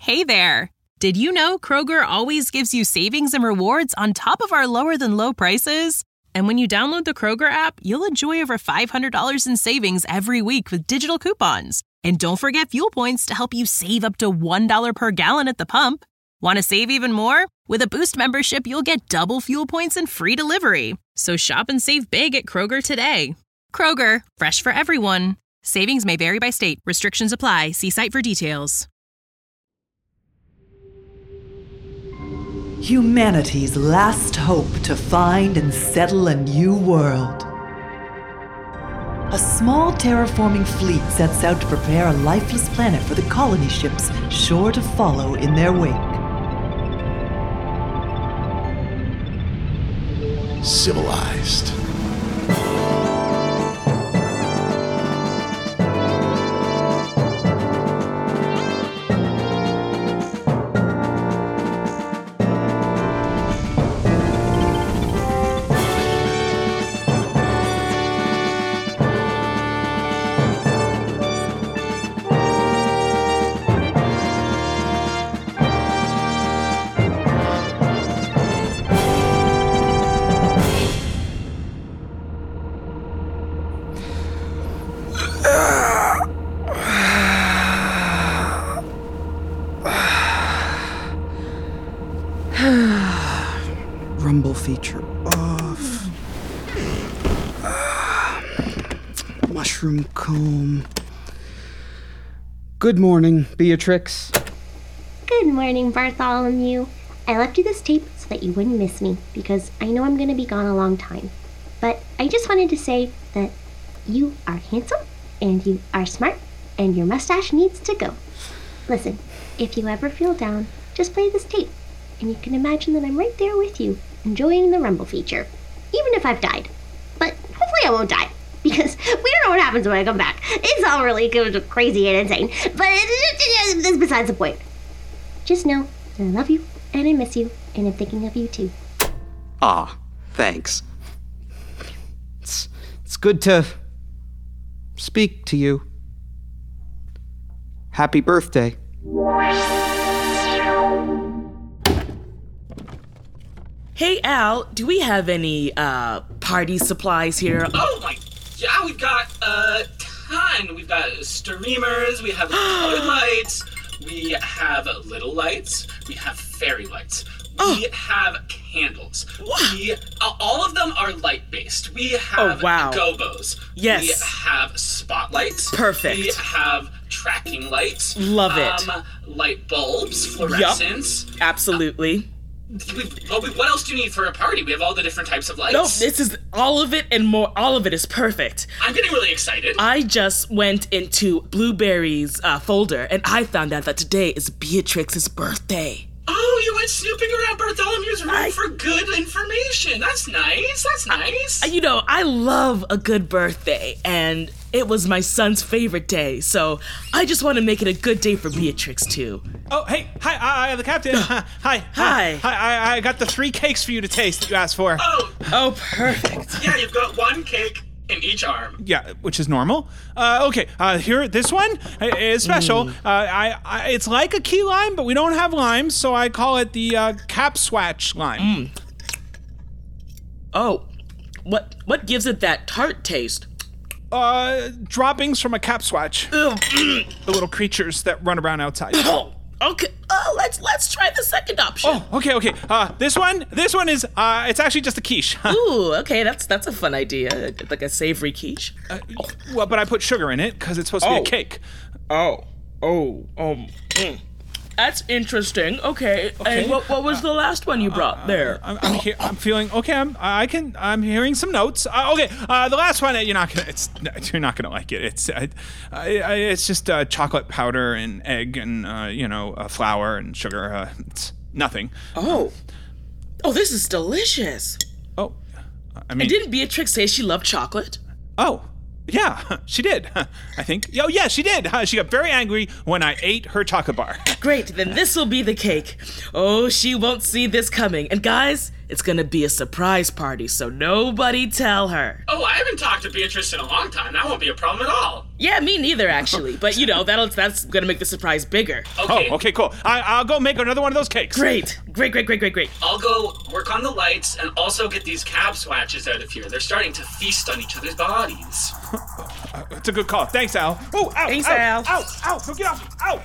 Hey there! Did you know Kroger always gives you savings and rewards on top of our lower-than-low prices? And when you download the Kroger app, you'll enjoy over $500 in savings every week with digital coupons. And don't forget fuel points to help you save up to $1 per gallon at the pump. Want to save even more? With a Boost membership, you'll get double fuel points and free delivery. So shop and save big at Kroger today. Kroger, fresh for everyone. Savings may vary by state. Restrictions apply. See site for details. Humanity's last hope to find and settle a new world. A small terraforming fleet sets out to prepare a lifeless planet for the colony ships sure to follow in their wake. Civilized. Rumble feature off. Mushroom comb. Good morning, Beatrix. Good morning, Bartholomew. I left you this tape so that you wouldn't miss me, because I know I'm going to be gone a long time. But I just wanted to say that you are handsome, and you are smart, and your mustache needs to go. Listen, if you ever feel down, just play this tape, and you can imagine that I'm right there with you, enjoying the Rumble feature, even if I've died. But hopefully I won't die, because we don't know what happens when I come back. It's all really crazy and insane, but that's besides the point. Just know that I love you, and I miss you, and I'm thinking of you too. Ah, thanks. It's good to speak to you. Happy birthday. Hey, Al, do we have any, party supplies here? Oh my, yeah, we've got a ton. We've got streamers, we have colored lights, we have little lights, we have fairy lights, we have candles. All of them are light-based. We have gobos. Yes. We have spotlights. Perfect. We have tracking lights. Love it. Light bulbs, fluorescents. Yup, absolutely. What else do you need for a party? We have all the different types of lights. No, this is all of it and more. All of it is perfect. I'm getting really excited. I just went into Blueberry's folder and I found out that today is Beatrix's birthday. Oh, you went snooping around Bartholomew's room for good information. That's nice. That's nice. You know, I love a good birthday, and it was my son's favorite day, so I just want to make it a good day for Beatrix, too. Oh, hey, hi, the captain. Hi. I got the 3 cakes for you to taste that you asked for. Oh, perfect. Yeah, you've got 1 cake in each arm. Yeah, which is normal. Okay, here, this one is special. It's like a key lime, but we don't have limes, so I call it the Capswatch lime. Oh, what gives it that tart taste? Droppings from a Capswatch. The little creatures that run around outside. Okay. Let's try the second option. Oh, okay. This one is it's actually just a quiche. Ooh, okay, that's a fun idea, like a savory quiche. Well, but I put sugar in it because it's supposed to be a cake. That's interesting. Okay. And what was the last one you brought there? I'm feeling okay. I'm hearing some notes. Okay. The last one you're not gonna like it. It's just chocolate powder and egg and flour and sugar. It's nothing. Oh, this is delicious. Oh, I mean, and didn't Beatrix say she loved chocolate? Oh. Yeah, she did, I think. Oh, yeah, she did. She got very angry when I ate her chocolate bar. Great, then this will be the cake. Oh, she won't see this coming. And guys, it's gonna be a surprise party, so nobody tell her. Oh, I haven't talked to Beatrice in a long time. That won't be a problem at all. Yeah, me neither, actually. But, that's gonna make the surprise bigger. Okay. Oh, okay, cool. I'll go make another one of those cakes. Great. I'll go work on the lights and also get these cab swatches out of here. They're starting to feast on each other's bodies. It's a good call. Thanks, Al. Oh, ow, Thanks, ow, Al. Ow, ow, no, get off. Ow.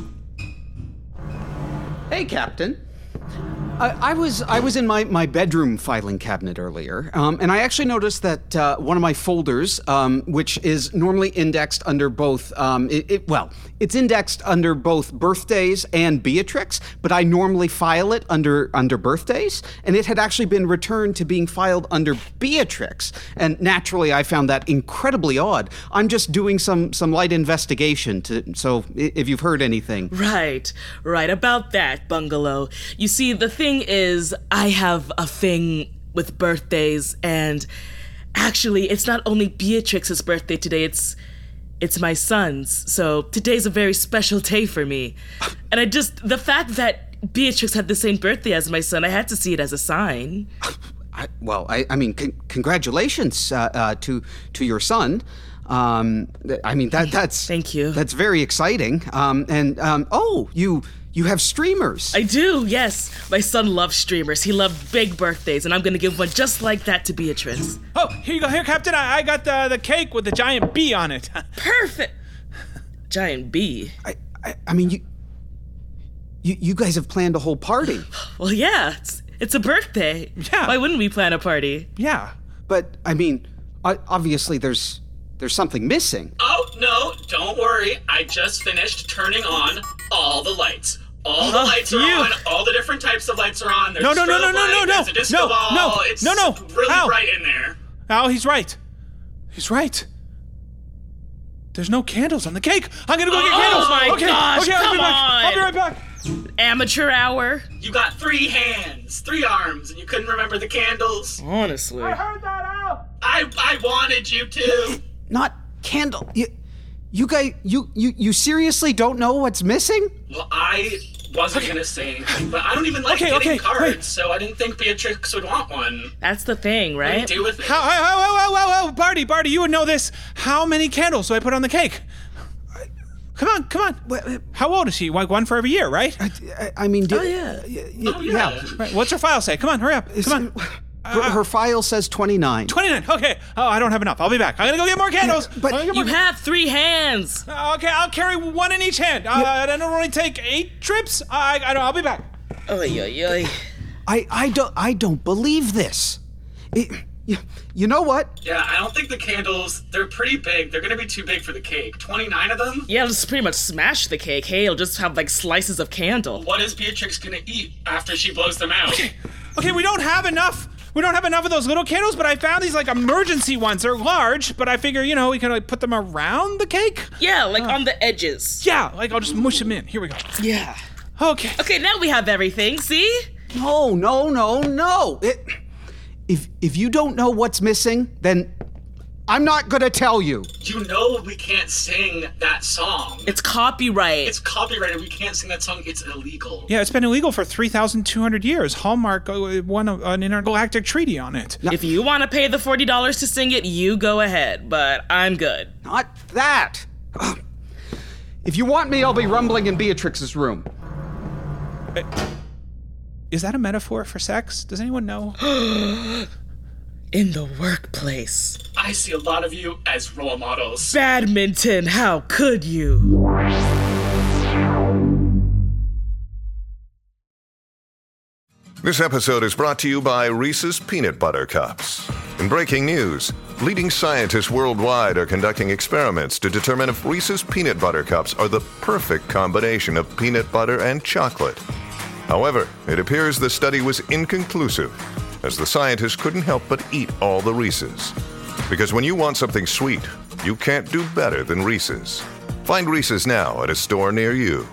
Hey, Captain. I was in my bedroom filing cabinet earlier, and I actually noticed that one of my folders, which is normally indexed under both, it's indexed under both birthdays and Beatrix, but I normally file it under birthdays, and it had actually been returned to being filed under Beatrix, and naturally I found that incredibly odd. I'm just doing some light investigation, so if you've heard anything. Right about that, Bungalow. You see, the thing is, I have a thing with birthdays, and actually, it's not only Beatrix's birthday today, it's my son's, so today's a very special day for me. And the fact that Beatrix had the same birthday as my son, I had to see it as a sign. Congratulations to your son. That's... Thank you. That's very exciting. You have streamers. I do, yes. My son loves streamers. He loved big birthdays, and I'm gonna give one just like that to Beatrice. Oh, here you go. Here, Captain. I got the cake with the giant bee on it. Perfect. Giant bee. You guys have planned a whole party. Well, yeah. It's a birthday. Yeah. Why wouldn't we plan a party? Yeah. But, obviously there's something missing. Oh, no, don't worry. I just finished turning on all the lights. All the lights are on. All the different types of lights are on. There's No. There's a disco ball. It's really Al. bright in there. Al, he's right. He's right. There's no candles on the cake. I'm gonna go get candles. Oh my gosh, come on. I'll be right back. Amateur hour. You got 3 hands, 3 arms, and you couldn't remember the candles. Honestly. I heard that, Al. I wanted you to. Not candle. You guys, you seriously don't know what's missing? Well, I wasn't gonna say anything, but I don't even like getting cards, so I didn't think Beatrix would want one. That's the thing, right? What do you do with it? Barty, you would know this. How many candles do I put on the cake? Come on. How old is she? Like one for every year, right? Yeah. Right. What's her file say? Come on, hurry up. Come on. Her file says 29. 29. Okay. Oh, I don't have enough. I'll be back. I'm gonna go get more candles. But You have 3 hands. Okay, I'll carry one in each hand. I don't only take 8 trips. I know. I'll be back. Oy. I don't believe this. You know what? Yeah, I don't think the candles, they're pretty big. They're gonna be too big for the cake. 29 of them? Yeah, just pretty much smash the cake. Hey, it'll just have like slices of candle. What is Beatrix gonna eat after she blows them out? Okay, we don't have enough. We don't have enough of those little candles, but I found these like emergency ones. They're large, but I figure, we can like put them around the cake. Yeah, like on the edges. Yeah, like I'll just mush them in. Here we go. Yeah. Okay. Okay, now we have everything, see? No. If you don't know what's missing, then I'm not gonna tell you. You know we can't sing that song. It's copyright. It's copyrighted. We can't sing that song. It's illegal. Yeah, it's been illegal for 3,200 years. Hallmark won an intergalactic treaty on it. If you want to pay the $40 to sing it, you go ahead, but I'm good. Not that. If you want me, I'll be rumbling in Beatrix's room. Is that a metaphor for sex? Does anyone know? In the workplace. I see a lot of you as role models. Badminton, how could you? This episode is brought to you by Reese's Peanut Butter Cups. In breaking news, leading scientists worldwide are conducting experiments to determine if Reese's Peanut Butter Cups are the perfect combination of peanut butter and chocolate. However, it appears the study was inconclusive, as the scientists couldn't help but eat all the Reese's. Because when you want something sweet, you can't do better than Reese's. Find Reese's now at a store near you.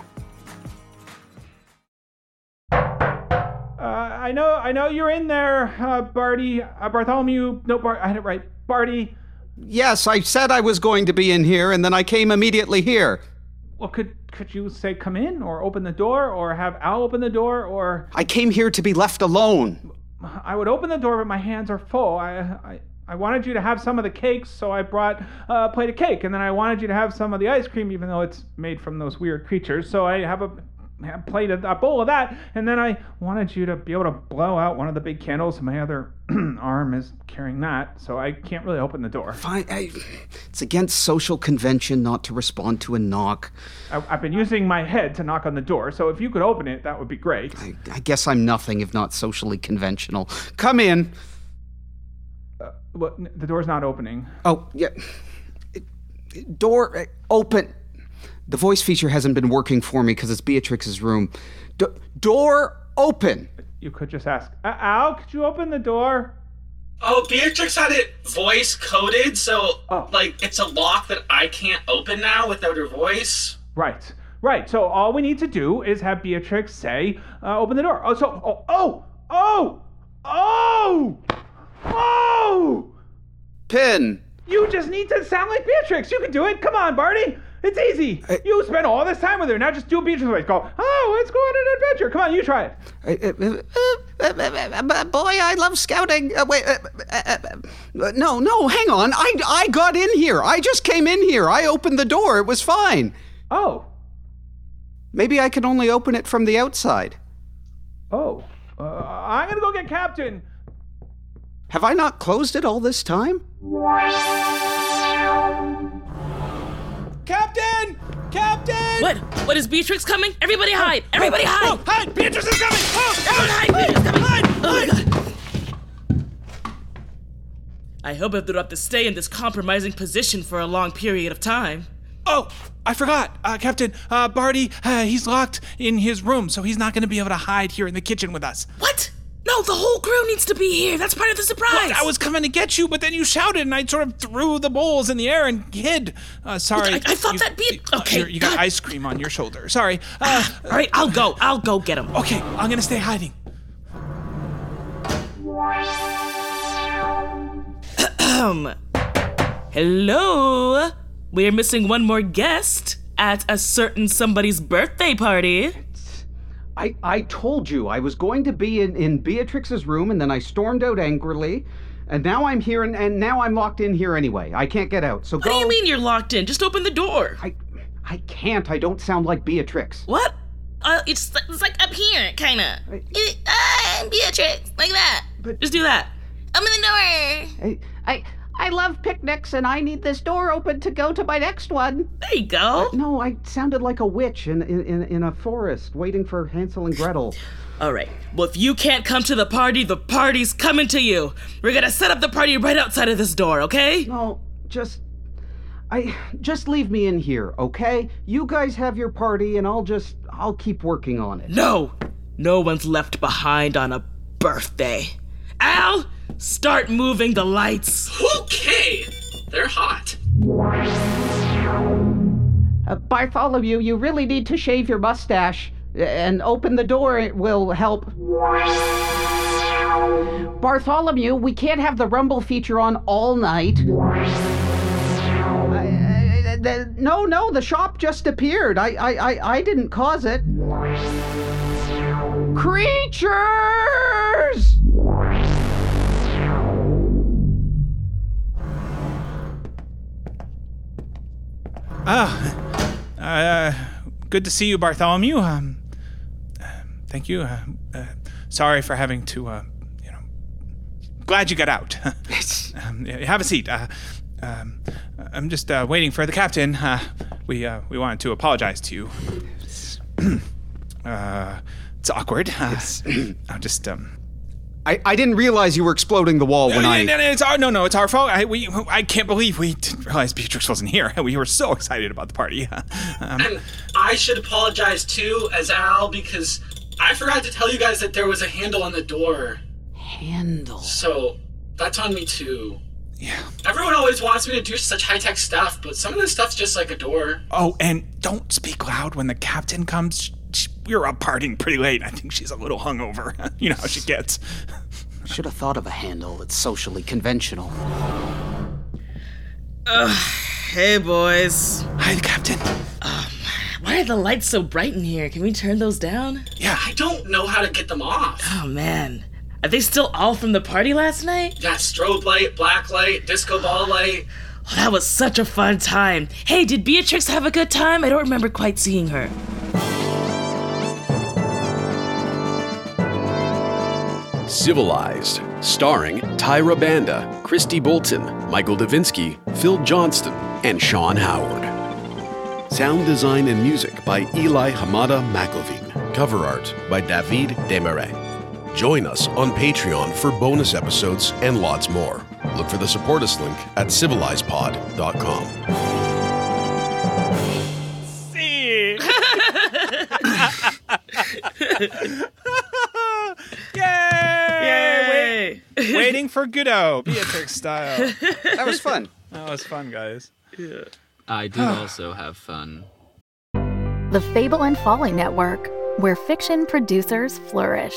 I know you're in there, Barty. Bartholomew. No, I had it right. Barty. Yes, I said I was going to be in here, and then I came immediately here. Well, could you say come in, or open the door, or have Al open the door, or... I came here to be left alone. I would open the door, but my hands are full. I wanted you to have some of the cakes, so I brought a plate of cake. And then I wanted you to have some of the ice cream, even though it's made from those weird creatures. So I have a bowl of that. And then I wanted you to be able to blow out one of the big candles. My other arm is carrying that, so I can't really open the door. Fine. It's against social convention not to respond to a knock. I've been using my head to knock on the door, so if you could open it, that would be great. I guess I'm nothing if not socially conventional. Come in. Well, the door's not opening. Oh, yeah. Door open. The voice feature hasn't been working for me because it's Beatrix's room. Door open. You could just ask, Al, could you open the door? Oh, Beatrix had it voice coded, so, it's a lock that I can't open now without her voice. Right. So all we need to do is have Beatrix say, open the door. Pin. You just need to sound like Beatrix. You can do it. Come on, Barty. It's easy. You spent all this time with her. Now just do a Beatrix voice. Go, let's go on an adventure. Come on, you try it. Boy, I love scouting. No, hang on. I got in here. I just came in here. I opened the door. It was fine. Oh. Maybe I can only open it from the outside. Oh. I'm going to go get Captain. Have I not closed it all this time? Captain! What? Is Beatrix coming? Everybody hide! Everybody hide! Hide! Beatrix is coming! Everyone hide! Beatrix is coming! Oh, God. I hope I don't have to stay in this compromising position for a long period of time. Oh, I forgot. Captain, Barty, he's locked in his room, so he's not going to be able to hide here in the kitchen with us. What? No, the whole crew needs to be here. That's part of the surprise. Well, I was coming to get you, but then you shouted, and I sort of threw the bowls in the air and hid. Sorry. I thought that'd be... Okay. You got ice cream on your shoulder. Sorry. All right, I'll go get him. Okay, I'm going to stay hiding. Hello. We're missing one more guest at a certain somebody's birthday party. I told you I was going to be in Beatrix's room, and then I stormed out angrily, and now I'm here, and now I'm locked in here anyway. I can't get out, so go. What do you mean you're locked in? Just open the door. I can't. I don't sound like Beatrix. What? It's like up here, kinda. Beatrix, like that. But just do that. Open the door. I love picnics, and I need this door open to go to my next one. There you go. No, I sounded like a witch in a forest waiting for Hansel and Gretel. All right. Well, if you can't come to the party's coming to you. We're gonna set up the party right outside of this door, okay? No, just leave me in here, okay? You guys have your party, and I'll keep working on it. No one's left behind on a birthday. Al, start moving the lights. Okay, they're hot. Bartholomew, you really need to shave your mustache and open the door. It will help. Bartholomew, we can't have the rumble feature on all night. No, the shop just appeared. I didn't cause it. Creatures! Good to see you, Bartholomew. Thank you. Sorry for having to, glad you got out. Have a seat. I'm just waiting for the captain. We wanted to apologize to you. It's awkward. I'm just, I didn't realize you were exploding the wall when it's our fault. I can't believe we didn't realize Beatrix wasn't here. We were so excited about the party. And I should apologize too, as Al, because I forgot to tell you guys that there was a handle on the door. Handle? So, that's on me too. Yeah. Everyone always wants me to do such high-tech stuff, but some of this stuff's just like a door. Oh, and don't speak loud when the captain comes. We were up partying pretty late. I think she's a little hungover. You know how she gets. Should have thought of a handle. It's socially conventional. Hey, boys. Hi, Captain. Why are the lights so bright in here? Can we turn those down? Yeah. I don't know how to get them off. Oh, man. Are they still all from the party last night? Yeah, strobe light, black light, disco ball light. Oh, that was such a fun time. Hey, did Beatrix have a good time? I don't remember quite seeing her. Civilized, starring Tyra Banda, Christy Bolton, Michael Davinsky, Phil Johnston, and Sean Howard. Sound design and music by Eli Hamada McLevine. Cover art by David Desmarais. Join us on Patreon for bonus episodes and lots more. Look for the support us link at civilizedpod.com. See. Yay! Waiting for Godot, Beatrix style. That was fun. That was fun, guys. Yeah. I did also have fun. The Fable and Folly Network, where fiction producers flourish.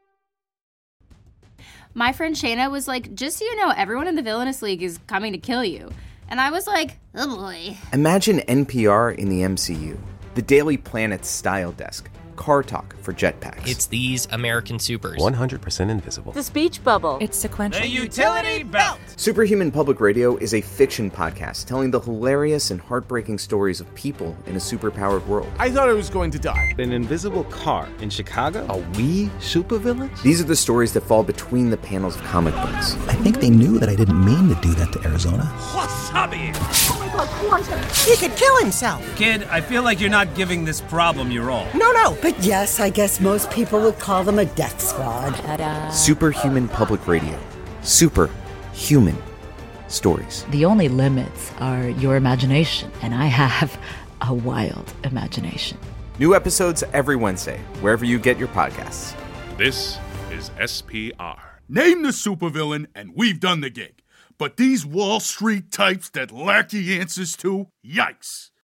My friend Shayna was like, just so you know, everyone in the Villainous League is coming to kill you. And I was like, oh boy. Imagine NPR in the MCU. The Daily Planet style desk. Car talk for jetpacks. It's these American supers. 100% invisible. The speech bubble. It's sequential. The utility belt. Superhuman Public Radio is a fiction podcast telling the hilarious and heartbreaking stories of people in a superpowered world. I thought I was going to die. An invisible car in Chicago? Are we supervillains? These are the stories that fall between the panels of comic books. I think they knew that I didn't mean to do that to Arizona. Wasabi! Oh my God, Quantum! He could kill himself! Kid, I feel like you're not giving this problem your all. No, but yes, I guess most people would call them a death squad. Ta-da. Superhuman Public Radio. Superhuman stories. The only limits are your imagination, and I have a wild imagination. New episodes every Wednesday, wherever you get your podcasts. This is SPR. Name the supervillain, and we've done the gig. But these Wall Street types that lack the answers to, yikes.